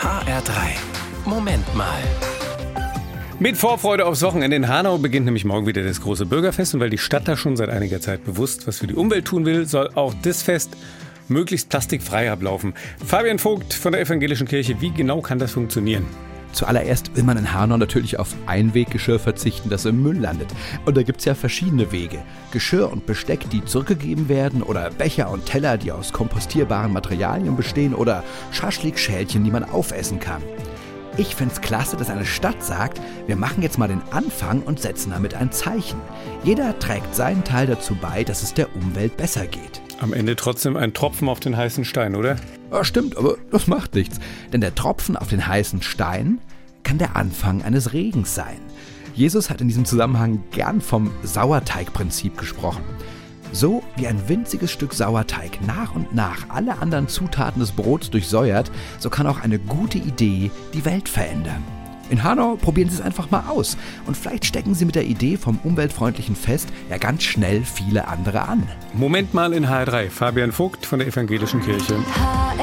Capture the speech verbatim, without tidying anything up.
H R drei. Moment mal. Mit Vorfreude aufs Wochenende in Hanau beginnt nämlich morgen wieder das große Bürgerfest. Und weil die Stadt da schon seit einiger Zeit bewusst was für die Umwelt tun will, soll auch das Fest möglichst plastikfrei ablaufen. Fabian Vogt von der Evangelischen Kirche, wie genau kann das funktionieren? Zuallererst will man in Hanau natürlich auf Einweggeschirr verzichten, das im Müll landet. Und da gibt's ja verschiedene Wege. Geschirr und Besteck, die zurückgegeben werden, oder Becher und Teller, die aus kompostierbaren Materialien bestehen, oder Schaschlikschälchen, die man aufessen kann. Ich find's klasse, dass eine Stadt sagt, wir machen jetzt mal den Anfang und setzen damit ein Zeichen. Jeder trägt seinen Teil dazu bei, dass es der Umwelt besser geht. Am Ende trotzdem ein Tropfen auf den heißen Stein, oder? Ja, stimmt, aber das macht nichts. Denn der Tropfen auf den heißen Stein kann der Anfang eines Regens sein. Jesus hat in diesem Zusammenhang gern vom Sauerteigprinzip gesprochen. So wie ein winziges Stück Sauerteig nach und nach alle anderen Zutaten des Brots durchsäuert, so kann auch eine gute Idee die Welt verändern. In Hanau probieren Sie es einfach mal aus und vielleicht stecken Sie mit der Idee vom umweltfreundlichen Fest ja ganz schnell viele andere an. Moment mal in H R drei. Fabian Vogt von der Evangelischen Kirche. H R